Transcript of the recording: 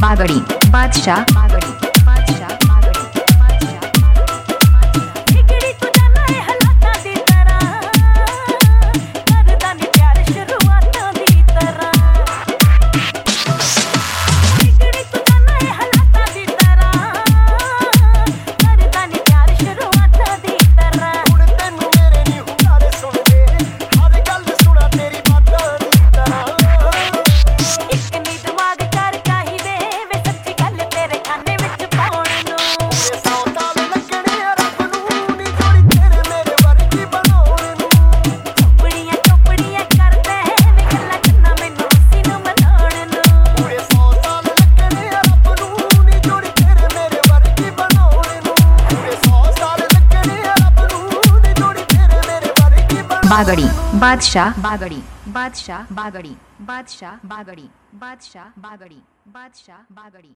बागड़ी बादशाह बागड़ी बादशाह बागड़ी बादशाह बिगड़ी तू जाना है हालातां दी तरह करदा नी प्यार शुरुआतां दी तरह बिगड़ी तू जाना है हालातां दी तरह करदा नी प्यार शुरुआतां दी तरह ਹੁਣ ਤੈਨੂੰ ਮੇਰੇ ਨੀ ਹੁੰਗਾਰੇ ਸੁਣਦੇ ਹਰ ਗੱਲ ਸੁਣਾ ਤੇਰੀ ਬਾਤਾਂ ਦੀ ਤਰ੍ਹਾਂ ਇੱਕ ਨੀ ਦਿਮਾਗ ਕਰ ਚਾਹੀਦੇ ਵੇ ਸੱਚੀ ਗੱਲ ਤੇਰੇ ਖਾਨੇ ਵਿੱਚ ਪਾਉਣ ਨੂੰ ਇਹ ਸੌ ਸਾਲ ਲੱਗਣੇ ਆ ਰੱਬ ਨੂੰ ਨੀ ਜੋੜੀ ਤੇਰੇ ਮੇਰੇ ਵਰਗੀ ਬਣਾਉਣ ਨੂੰ ਚੁੱਪੜੀਆਂ ਕਰਦੇ ਵੇ ਗੱਲਾਂ ਚੰਨਾ ਮੈਨੂੰ ਉਸੀ ਨੂੰ ਮਨਾਉਣ ਨੂੰ ਪੂਰੇ 100 ਸਾਲ ਲੱਗਣੇ ਆ ਰੱਬ ਨੂੰ ਨੀ ਜੋੜੀ ਤੇਰੇ ਮੇਰੇ ਵਰਗੀ ਬਣਾਉਣ ਨੂੰ ਪੂਰੇ 100 ਸਾਲ ਲੱਗਣੇ ਆ ਰੱਬ ਨੂੰ ਨੀ ਜੋੜੀ ਤੇਰੇ ਮੇਰੇ ਵਰਗੀ ਬਣਾਉਣ बागड़ी बादशाह बागड़ी बादशाह बागड़ी बादशाह बागड़ी बादशाह बागड़ी बादशाह बागड़ी